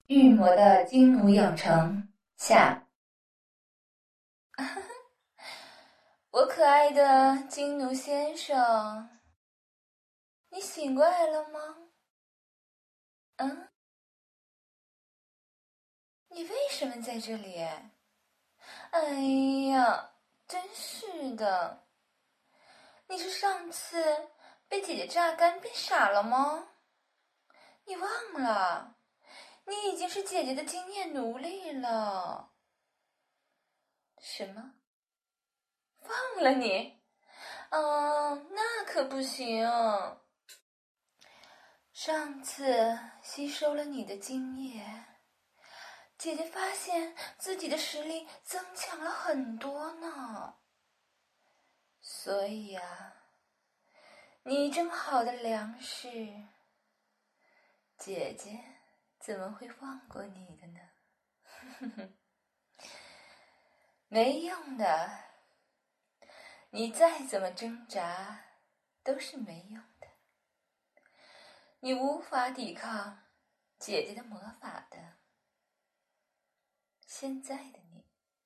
御魔的金奴养成下。 我可爱的金奴先生，你醒过来了吗？你为什么在这里？哎呀，真是的！你是上次被姐姐榨干变傻了吗？你忘了，你已经是姐姐的经验奴隶了。什么？忘了你？那可不行。上次吸收了你的经验，姐姐发现自己的实力增强了很多呢。所以啊，你这么好的粮食，姐姐怎么会放过你的呢？没用的，你再怎么挣扎都是没用的，你无法抵抗姐姐的魔法的。现在的你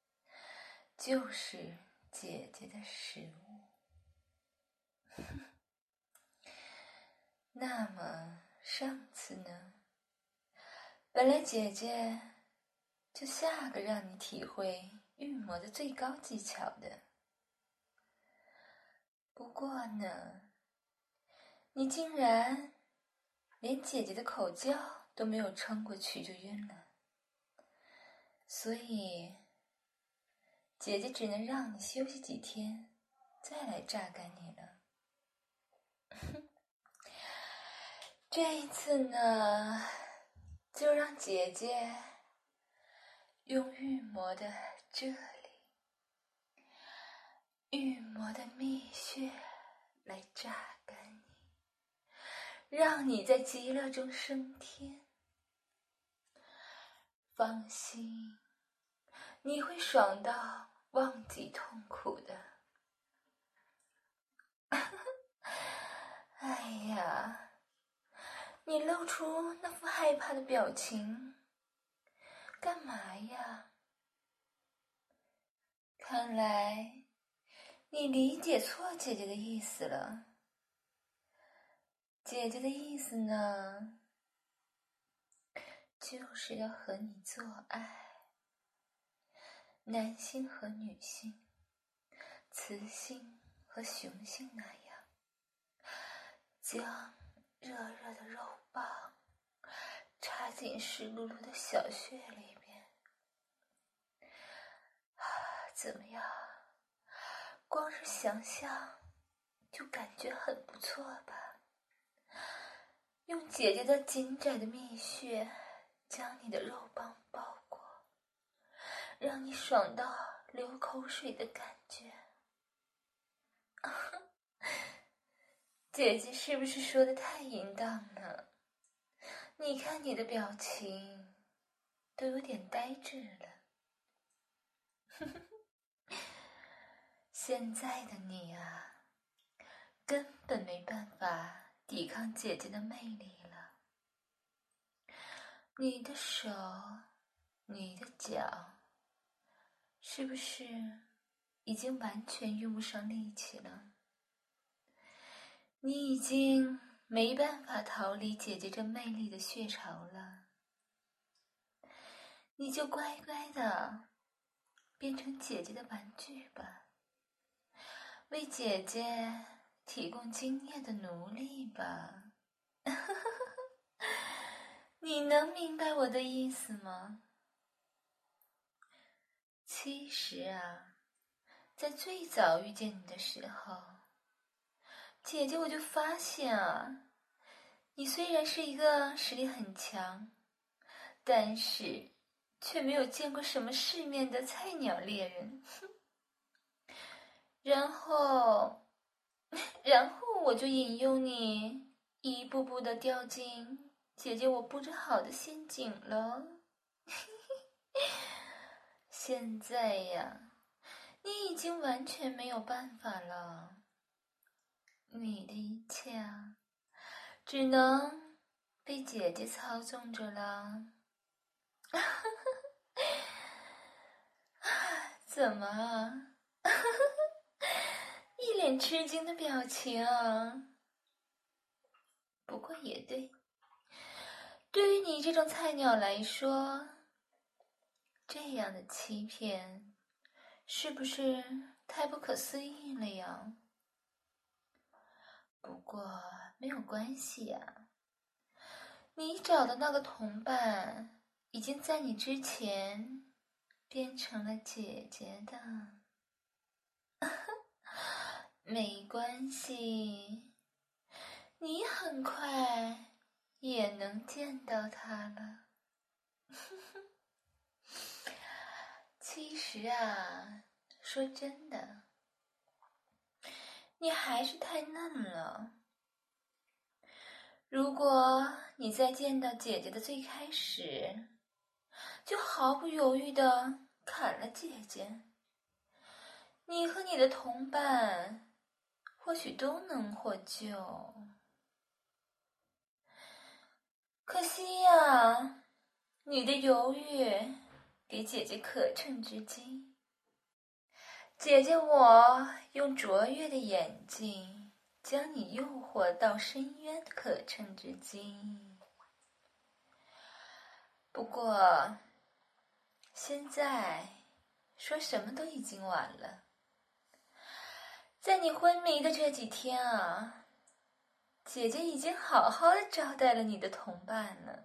就是姐姐的食物。那么上次呢？本来姐姐就下个让你体会御魔的最高技巧的，不过呢，你竟然连姐姐的口叫都没有撑过去就晕了，所以姐姐只能让你休息几天，再来榨干你了。这一次呢，就让姐姐用御魔的这里，御魔的蜜穴来榨干你，让你在极乐中升天。放心，你会爽到忘记痛苦的。哎呀，你露出那副害怕的表情，干嘛呀？看来你理解错姐姐的意思了。姐姐的意思呢，就是要和你做爱，男性和女性，雌性和雄性那样，将热热的肉棒插进湿漉漉的小穴里边。怎么样？光是想想就感觉很不错吧？用姐姐的紧窄的蜜穴将你的肉棒包裹，让你爽到流口水的感觉。姐姐是不是说的太淫荡了？你看你的表情都有点呆滞了。现在的你啊，根本没办法抵抗姐姐的魅力了。你的手，你的脚，是不是已经完全用不上力气了？你已经没办法逃离姐姐这魅力的血潮了。你就乖乖的变成姐姐的玩具吧，为姐姐提供经验的奴隶吧。你能明白我的意思吗？其实啊，在最早遇见你的时候，姐姐我就发现啊，你虽然是一个实力很强，但是却没有见过什么世面的菜鸟猎人。然后我就引诱你一步步的掉进姐姐我布置好的陷阱了。现在呀，你已经完全没有办法了，你的一切啊，只能被姐姐操纵着了。 怎么？一脸吃惊的表情。不过也对，对于你这种菜鸟来说，这样的欺骗是不是太不可思议了呀？不过没有关系呀，你找的那个同伴已经在你之前变成了姐姐的。没关系，你很快也能见到他了。其实啊，说真的，你还是太嫩了。如果你在见到姐姐的最开始，就毫不犹豫地砍了姐姐，你和你的同伴或许都能获救。可惜呀，你的犹豫给姐姐可乘之机。姐姐我用卓越的眼睛将你诱惑到深渊的可乘之机。不过现在说什么都已经晚了。在你昏迷的这几天啊，姐姐已经好好的招待了你的同伴了。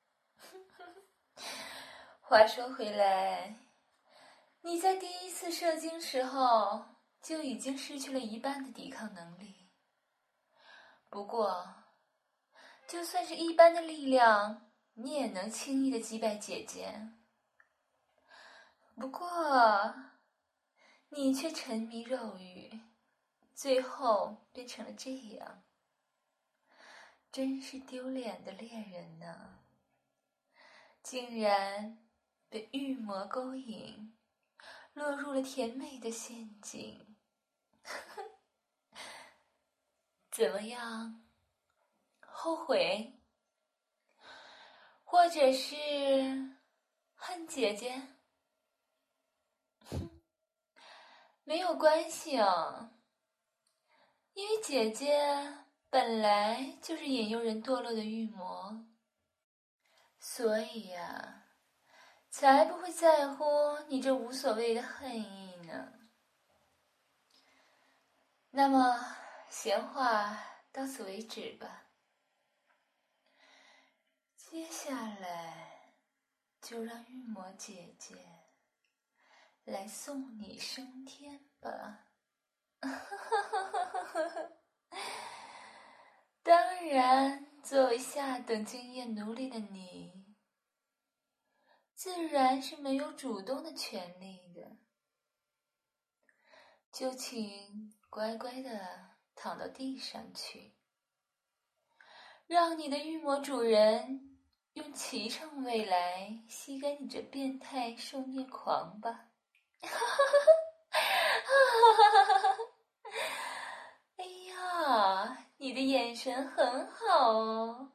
话说回来，你在第一次射精时候就已经失去了一半的抵抗能力。不过，就算是一般的力量，你也能轻易的击败姐姐。不过，你却沉迷肉欲，最后变成了这样，真是丢脸的猎人呢！竟然被欲魔勾引，落入了甜美的陷阱。怎么样？后悔？或者是恨姐姐？没有关系啊，因为姐姐本来就是引诱人堕落的欲魔，所以呀，才不会在乎你这无所谓的恨意呢。那么，闲话到此为止吧。接下来，就让欲魔姐姐来送你升天吧。当然，作为下等经验奴隶的你，自然是没有主动的权利的。就请乖乖的躺到地上去，让你的欲魔主人用脐橙味来吸干你这变态受虐狂吧。哎呀，你的眼神很好哦，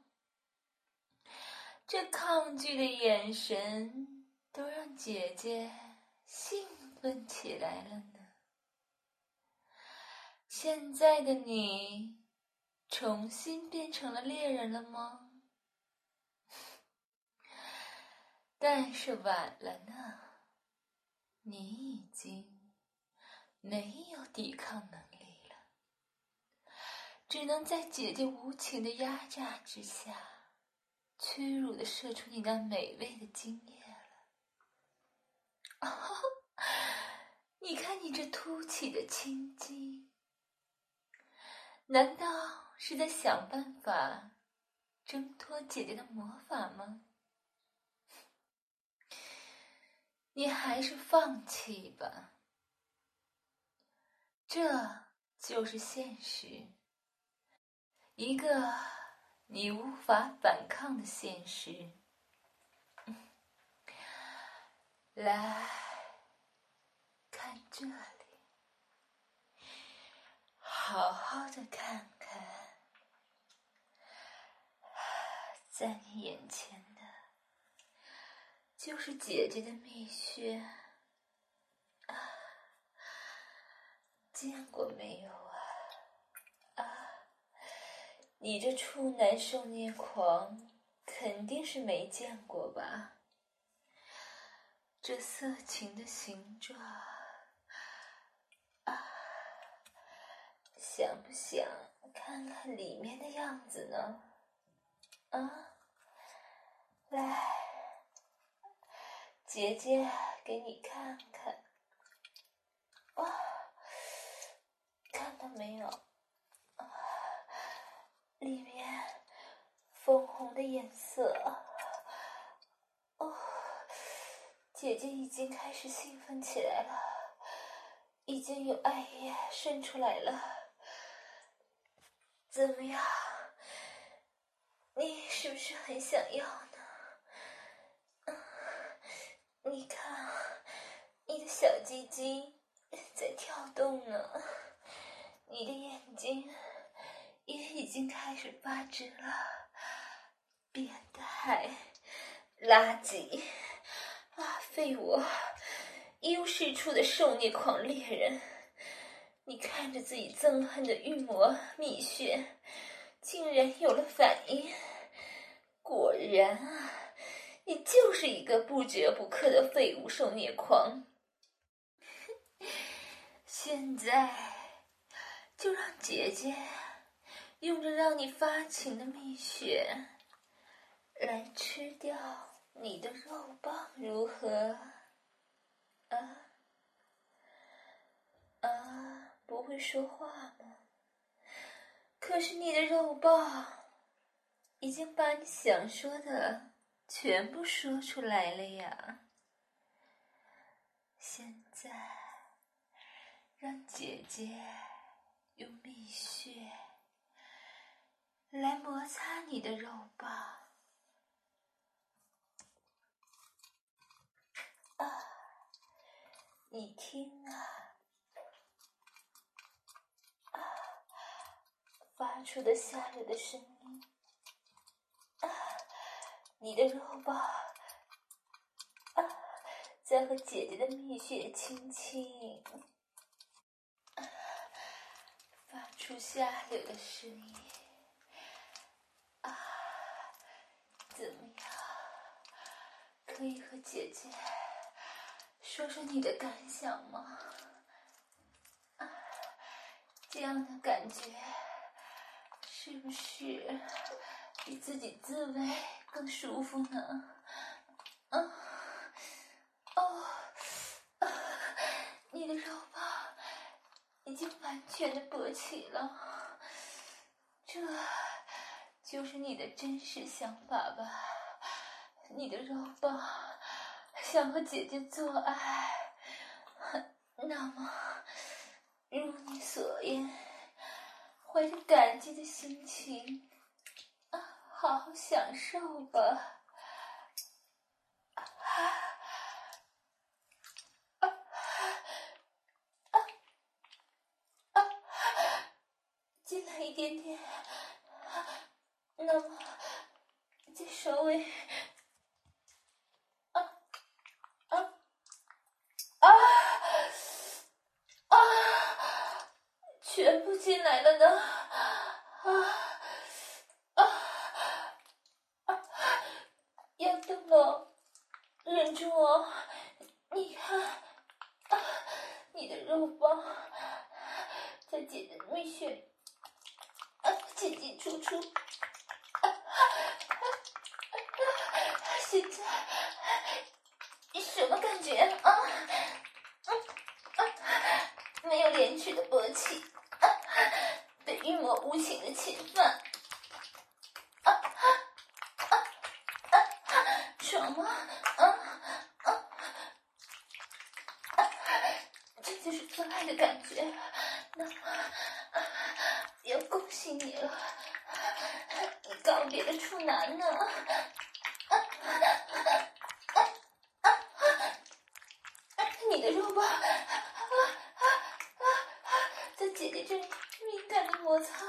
这抗拒的眼神都让姐姐兴奋起来了呢。现在的你重新变成了猎人了吗？但是晚了呢，你已经没有抵抗能力了，只能在姐姐无情的压榨之下，屈辱地射出你那美味的精液了。你看你这凸起的青筋，难道是在想办法挣脱姐姐的魔法吗？你还是放弃吧，这就是现实，一个你无法反抗的现实。来，看这里，好好的看看，在你眼前的就是姐姐的蜜穴啊，见过没有啊？你这处男受虐狂肯定是没见过吧？这色情的形状啊，想不想看看里面的样子呢？啊，来，姐姐给你看看。哇，看到没有？里面粉红的颜色。哦，姐姐已经开始兴奋起来了，已经有爱液渗出来了。怎么样？你是不是很想要呢？你看，你的小鸡鸡在跳动呢，你的眼睛也已经开始发直了。变态，垃圾啊，废物，一无是处的受虐狂猎人！你看着自己憎恨的玉魔蜜穴，竟然有了反应。果然啊，你就是一个不折不扣的废物受虐狂。现在就让姐姐用着让你发情的蜜穴来吃掉你的肉棒，如何？不会说话吗？可是你的肉棒已经把你想说的全部说出来了呀。现在让姐姐用蜜穴来摩擦你的肉棒。啊，你听啊，发出的吓人的声音。你的肉棒在和姐姐的蜜穴亲亲，发出下流的声音。怎么样？可以和姐姐说说你的感想吗？这样的感觉是不是比自己自慰更舒服呢？你的肉棒已经完全的勃起了，这就是你的真实想法吧？你的肉棒想和姐姐做爱，那么如你所愿，怀着感激的心情好好享受吧。进来一点点，那么再稍微全部进来了呢。要动了，忍住哦！你看，你的肉棒在姐的蜜穴里进进出出。现在你什么感觉啊？没有廉耻的勃起，被欲魔无情的侵犯。爽吗？这就是做爱的感觉。那么要恭喜你了，你告别了处男呢。你的肉棒在姐姐这里敏感的摩擦。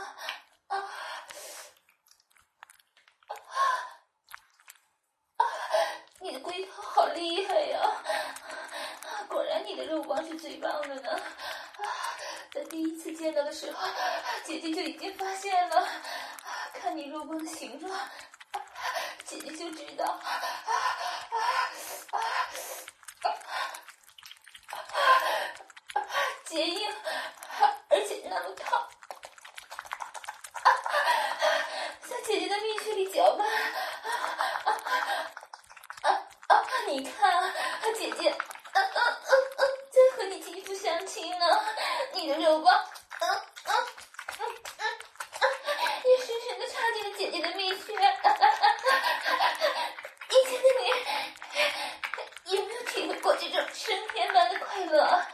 你的龟头好厉害呀！果然你的肉棒是最棒的呢。在第一次见到的时候，姐姐就已经发现了。看你肉棒的形状，姐姐就知道。结硬，而且那么烫。在姐姐的蜜穴里搅拌。你看，姐姐，在和你肌肤相亲呢。你的肉棒，也深深地插进了姐姐的蜜穴。以前的你有没有体会过这种升天般的快乐啊？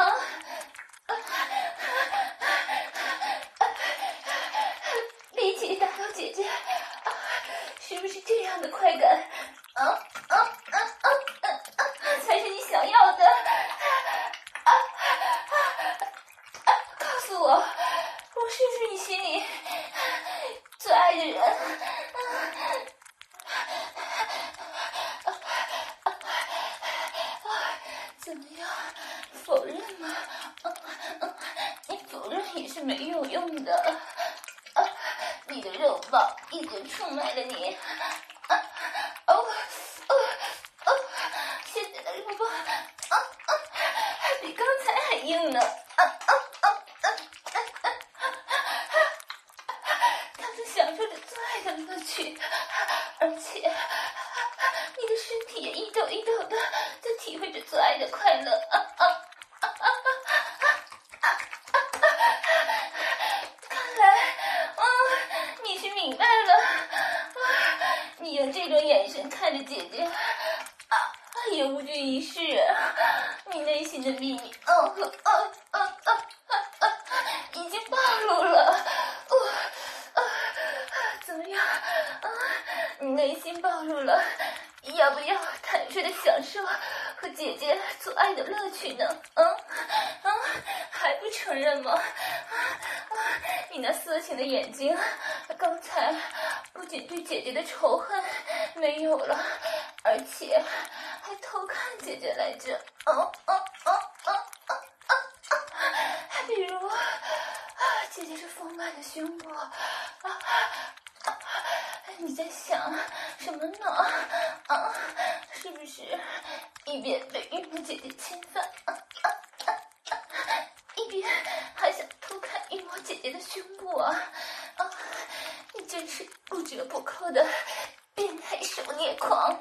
力气打到姐姐，是不是这样的快感？才是你想要的。告诉我，我是不是你心里最爱的人？怎么样？否认吗？你否认也是没有用的。你的肉棒已经出卖了你。现在的肉棒比刚才还硬呢。他们享受着做爱的乐趣，而且你的身体也一抖一抖的在体会着做爱的快乐。看来你是明白了。你用这种眼神看着姐姐，也无济于事。你内心的秘密已经暴露了。怎么样？你内心暴露了，要不要坦率的享受和姐姐做爱的乐趣呢？还不承认吗？你那色情的眼睛，刚才不仅对姐姐的仇恨没有了，而且还偷看姐姐来着。比如姐姐这丰满的胸部，你在想什么呢？是不是一边被孕妇姐姐侵犯，一边还想偷看孕妇姐姐的胸部啊？你真是不折不扣的变态受虐狂！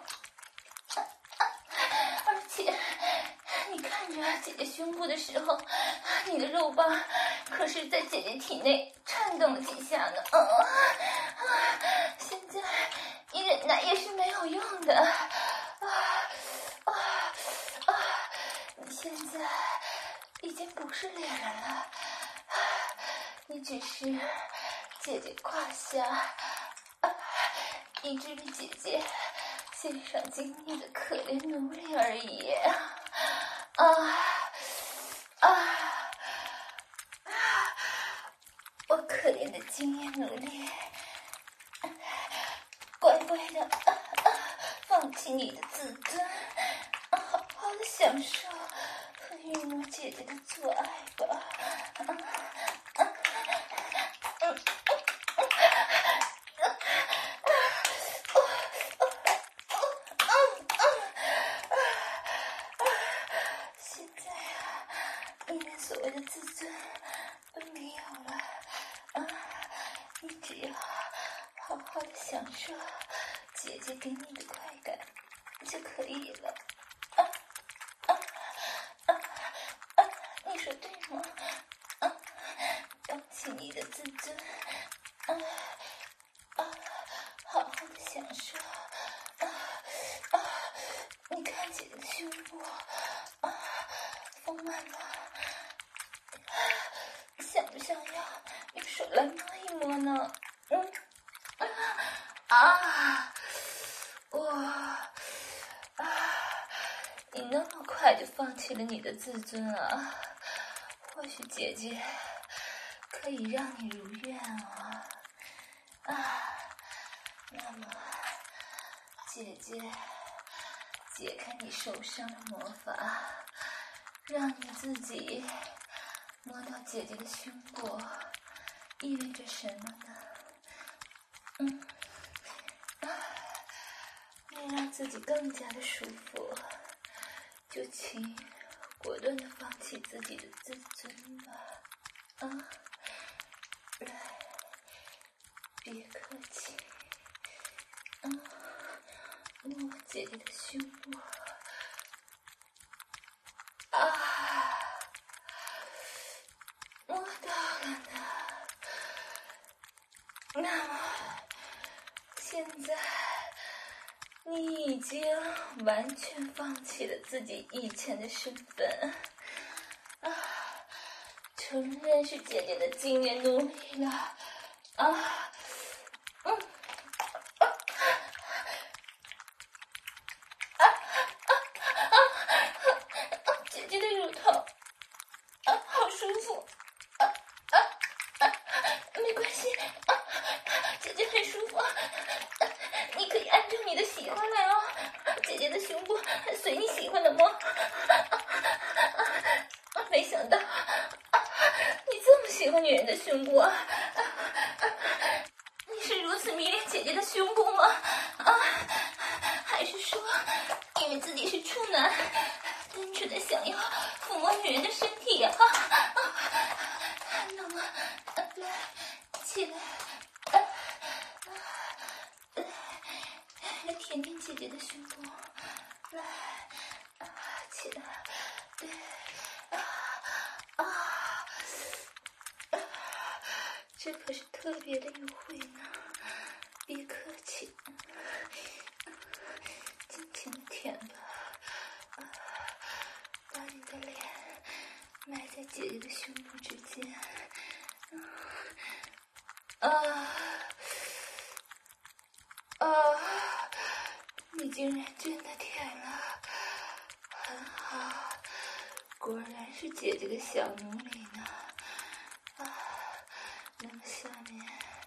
而且你看着姐姐胸部的时候，你的肉棒可是在姐姐体内颤动了几下呢。现在你忍耐也是没有用的。你现在已经不是猎人了，你只是姐姐胯下一只被姐姐献上精力的可怜奴隶而已。我可怜的精英奴隶，乖乖的放弃你的自尊，好好的享受和孕母姐姐的做爱吧。现在你连所谓的自尊都没有了，你只要好好的享受姐姐给你的快感就可以了。你说对吗？放弃你的自尊，好好的享受。你看姐姐的胸部丰满吗？想不想要用手来摸一摸呢？你那么快就放弃了你的自尊啊？或许姐姐可以让你如愿啊。那么姐姐解开你受伤的魔法，让你自己摸到姐姐的胸部，意味着什么呢？为了让自己更加的舒服，就请果断的放弃自己的自尊吧。来，别客气。摸我姐姐的胸部。摸到了呢。那么，现在你已经完全放弃了自己以前的身份，承认是姐姐的经年奴隶了。姐姐的乳头，好舒服。没关系，姐姐很舒服。你可以按照你的喜欢来哦，姐姐的胸部随你喜欢的摸。没想到你这么喜欢女人的胸部啊！你是如此迷恋姐姐的胸部吗？还是说因为自己是处男，单纯的想要抚摸女人的身体啊？那么，来，起来，来舔舔姐姐的胸部，来，起来，对，这可是特别的优惠呢，别客气，尽情的舔吧，把你的脸埋在姐姐的胸部之间，你竟然真的舔了，很好，果然是姐姐的小奴隶呢。那么下面，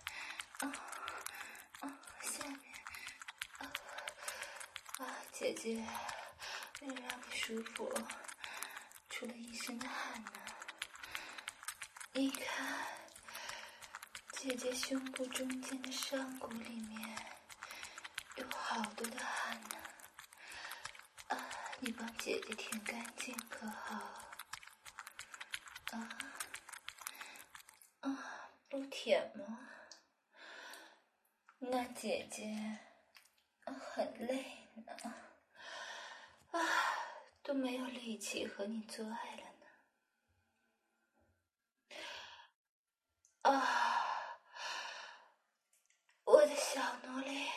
下面，姐姐为了让你舒服，出了一身的汗呢。你看，姐姐胸部中间的上骨里面有好多的汗呢。你帮姐姐舔干净可好？不舔吗？那姐姐很累呢，都没有力气和你做爱了呢。我的小奴隶，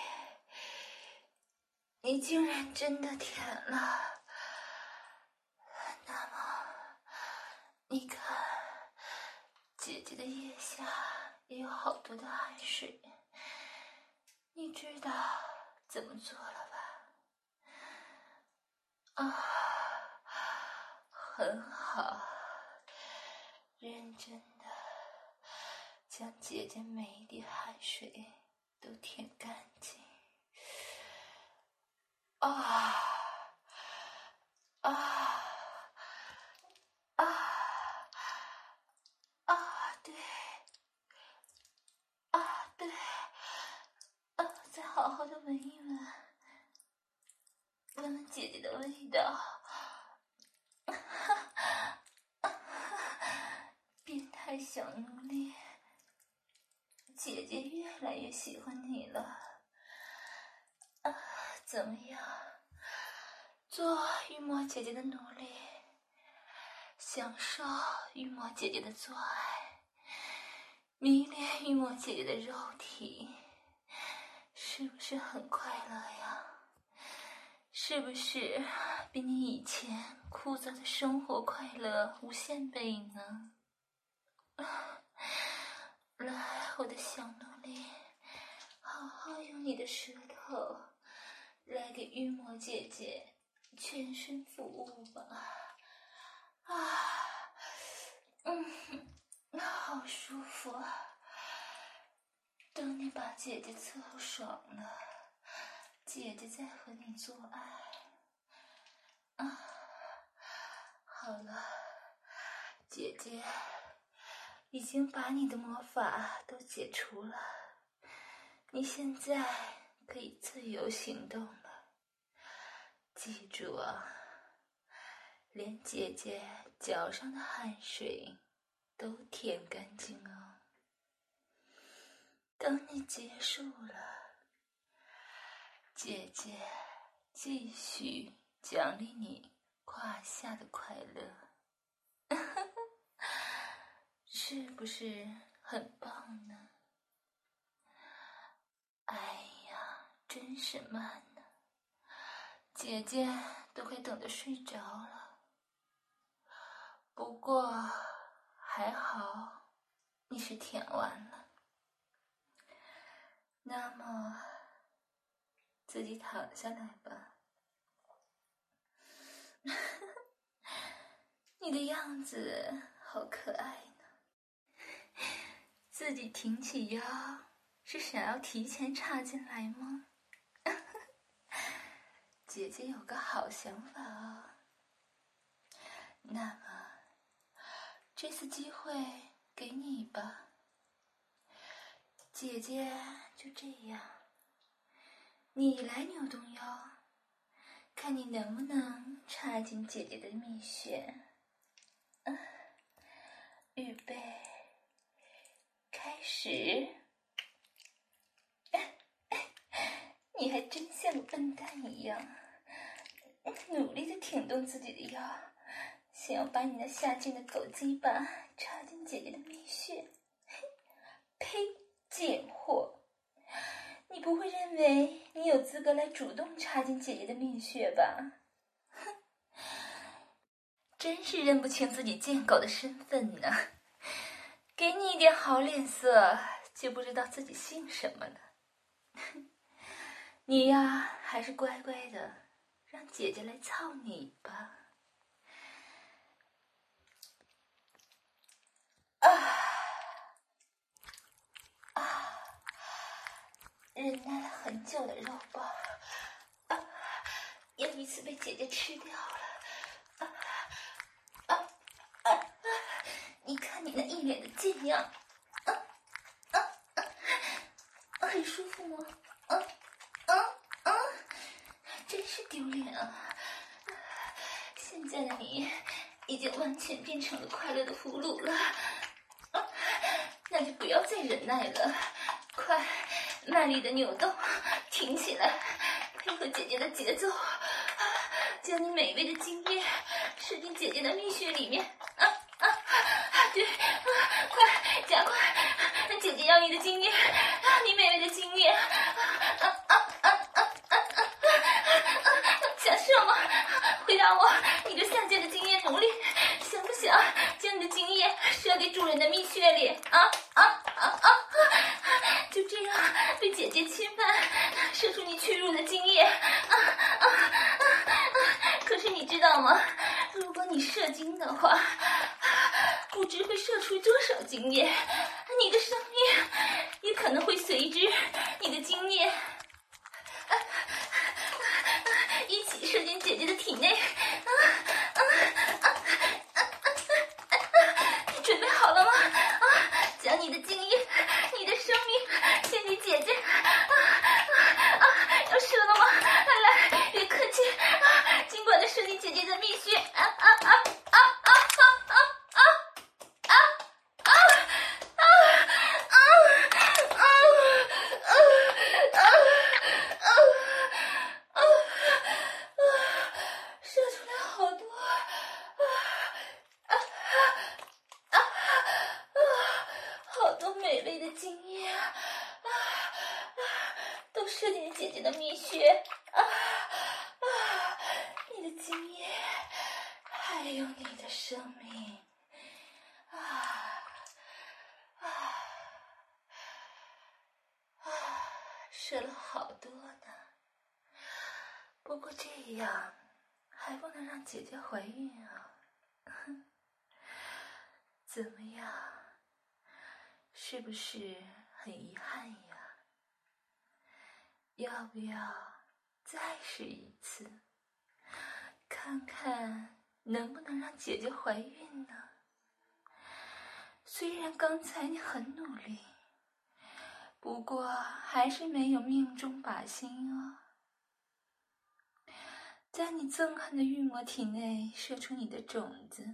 你竟然真的舔了。那么，你看，姐姐的腋下也有好多的汗水，你知道怎么做了吧？很好，认真的将姐姐每一滴汗水都舔干净。对，再好好的闻一闻，闻闻姐姐的味道。变态小奴隶，姐姐越来越喜欢你了。怎么样？做玉墨姐姐的奴隶，享受玉墨姐姐的做爱，迷恋玉墨姐姐的肉体，是不是很快乐呀？是不是比你以前枯燥的生活快乐无限倍呢？来，我的小奴隶，好好用你的舌头来给玉墨姐姐全身服务吧。好舒服啊！等你把姐姐伺候爽了，姐姐再和你做爱， 好了，姐姐已经把你的魔法都解除了，你现在可以自由行动了。记住啊，连姐姐脚上的汗水都舔干净哦。等你结束了，姐姐继续奖励你胯下的快乐。是不是很棒呢？哎呀，真是慢呢，姐姐都快等着睡着了。不过还好你是舔完了，那么自己躺下来吧。你的样子好可爱呢。自己挺起腰，是想要提前插进来吗？姐姐有个好想法哦。那么这次机会给你吧。姐姐就这样，你来扭动腰，看你能不能插进姐姐的蜜穴。预备，开始。你还真像个笨蛋一样，努力地挺动自己的腰，想要把你那下贱的狗鸡巴插进姐姐的蜜穴。呸！贱货！你不会认为你有资格来主动插进姐姐的蜜穴吧？哼！真是认不清自己贱狗的身份呢。给你一点好脸色，就不知道自己姓什么了。你呀，还是乖乖的，让姐姐来操你吧。忍耐了很久的肉包，又一次被姐姐吃掉了。你看你那一脸的贱样，很舒服吗？真是丢脸啊！现在的你已经完全变成了快乐的俘虏了，那就不要再忍耐了，快卖力的扭动，挺起来，配合姐姐的节奏，将你美味的精液射进姐姐的蜜穴里面。对，快加快，姐姐要你的精液，你美味的精液。想射吗？回答我，你这下贱的精液奴隶，想不想将你的精液射给主人的蜜穴里？就这样被姐姐侵犯，射出你屈辱的精液。可是你知道吗？如果你射精的话，不知会射出多少精液，你的生命也可能会随之你的精液一起射进姐姐的体内。你准备好了吗？将你的精液，你的生命献给姐姐。要射了吗？来，别客气，尽管的射进姐姐的蜜穴。射出来好多，好多美味的精液都射进姐姐的蜜穴。你的精液，还有你的生命。射了好多呢。不过这样还不能让姐姐怀孕啊。怎么样？是不是很遗憾呀？要不要再试一次，看看能不能让姐姐怀孕呢？虽然刚才你很努力，不过还是没有命中靶心啊。在你憎恨的玉魔体内射出你的种子。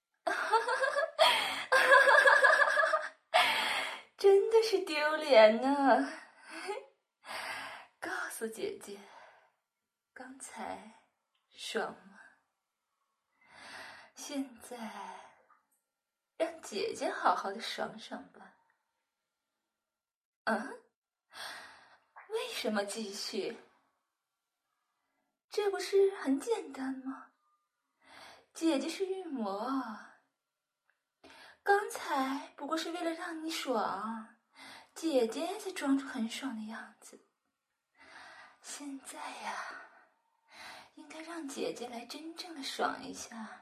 真的是丢脸呢。告诉姐姐，刚才爽吗？现在让姐姐好好的爽爽吧。为什么继续？这不是很简单吗？姐姐是玉魔，刚才不过是为了让你爽，姐姐才装出很爽的样子。现在呀，应该让姐姐来真正的爽一下了。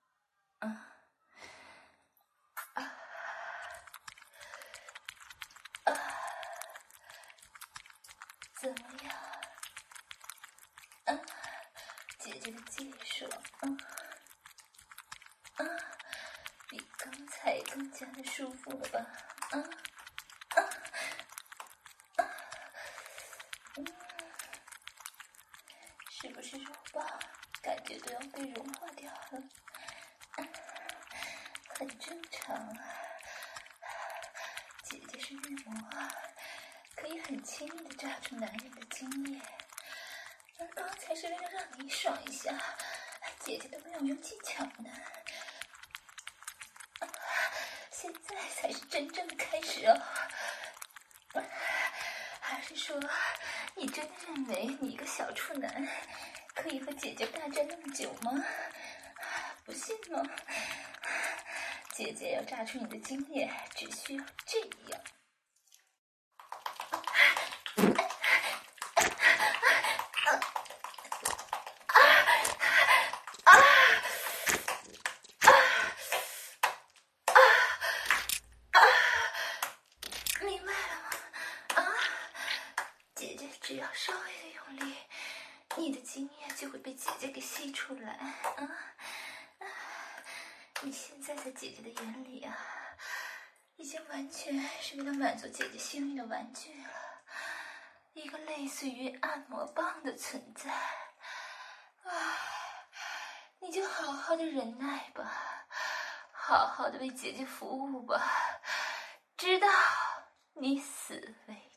怎么样？姐姐的技术，比刚才更加的舒服了吧？是不是肉棒感觉都要被融化掉了？很正常啊，姐姐是玉魔，可以很轻易的榨出男人的精液，而刚才是为了让你爽一下，姐姐都没有用技巧呢。现在才是真正的开始哦。还是说，你真的认为你一个小处男可以和姐姐大战那么久吗？不信吗？姐姐要榨出你的精液，只需要这样。明白了吗？姐姐只要稍微的用力，你的精液就会被姐姐给吸出来。你现在在姐姐的眼里啊，已经完全是为了满足姐姐性欲的玩具了，一个类似于按摩棒的存在。你就好好的忍耐吧，好好的为姐姐服务吧，直到你死为